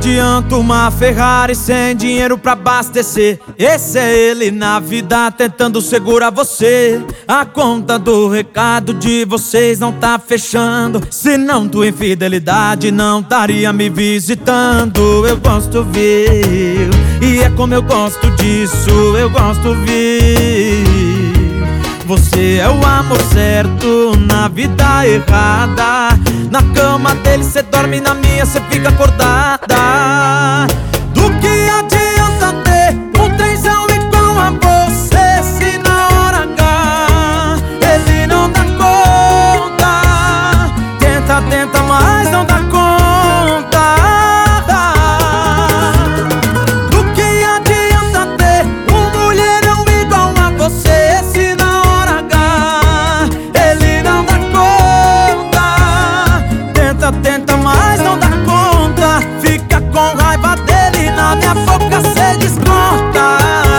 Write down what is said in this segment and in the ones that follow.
adianta uma Ferrari sem dinheiro pra abastecer. Esse é ele na vida tentando segurar você. A conta do recado de vocês não tá fechando, senão tua infidelidade não estaria me visitando. Eu gosto, viu? E é como eu gosto disso, eu gosto, viu? Você é o amor certo na vida errada. Na cama dele cê dorme, na minha cê fica acordada. Do que adianta ter um trenzão igual a você, se na hora H ele não dá conta? Tenta, tenta, mas não dá conta. Do que adianta ter um mulherão igual a você, se na hora H ele não dá conta? Tenta, tenta, mas não dá conta. Fica com raiva dele, na minha boca cê desconta.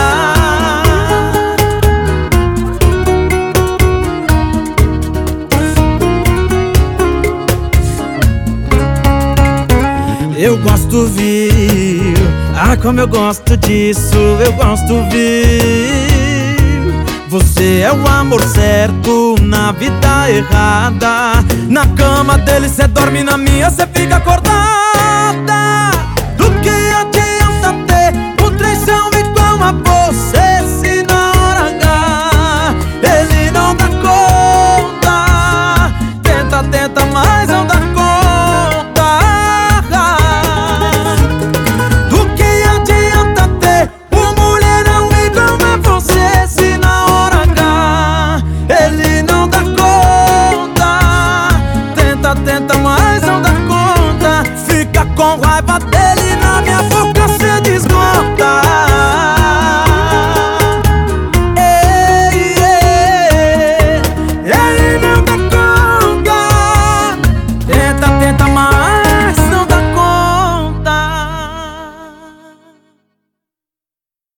Eu gosto, viu? Ah, como eu gosto disso, eu gosto, viu? Você é o amor certo na vida errada. Na cama dele cê dorme, na minha cê fica acordado.